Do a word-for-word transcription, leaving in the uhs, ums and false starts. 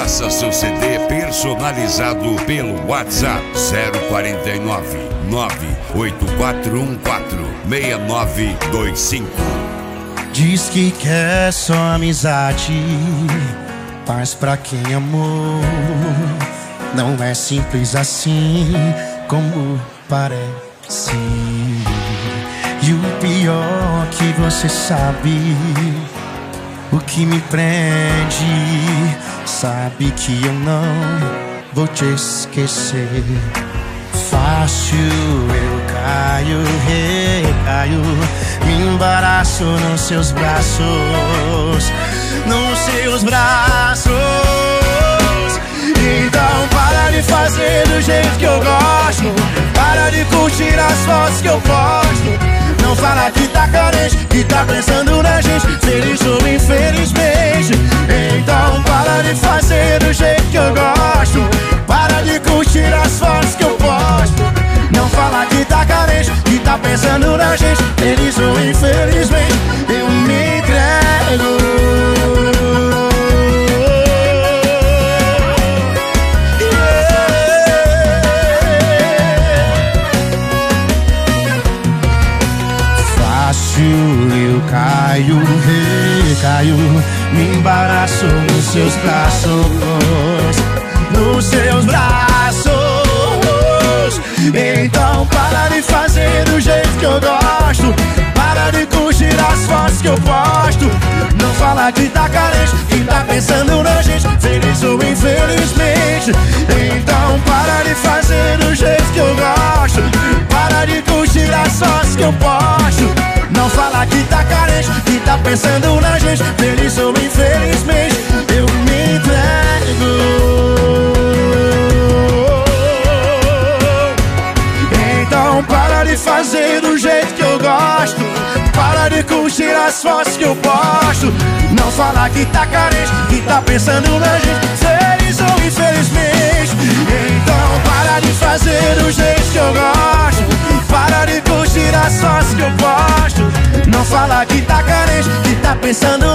Faça seu C D personalizado pelo WhatsApp zero quarenta e nove, nove oito quatro um quatro, seis nove dois cinco. Diz que quer só amizade, paz pra quem amou. Não é simples assim como parece. E o pior que você sabe, o que me prende, sabe que eu não vou te esquecer. Fácil eu caio, recaio, me embaraço nos seus braços, nos seus braços. Então para de fazer do jeito que eu gosto, para de curtir as fotos que eu posto. Não fala que tá carente, que tá pensando na gente, feliz ou infelizmente. Então para de fazer do jeito que eu gosto, para de curtir as fotos que eu posto. Não fala que tá carente, que tá pensando na gente, feliz ou infelizmente. Eu me entrego. Eu caio, recaio, me embaraço nos seus braços, nos seus braços. Então para de fazer do jeito que eu gosto, para de curtir as fotos que eu posto. Não fala que tá carente, que tá pensando na gente, feliz ou infelizmente. Então para de fazer do jeito que eu gosto, para de curtir as fotos que eu posto. Não fala que tá carente, que tá pensando na gente, feliz ou infelizmente. Eu me entrego. Então para de fazer do jeito que eu gosto, para de curtir as fotos que eu posto. Não fala que tá carente, que tá pensando na gente, feliz ou infelizmente. Então para de fazer do jeito que eu gosto, para de curtir as fotos que eu posto. Não fala que tá carente, que tá pensando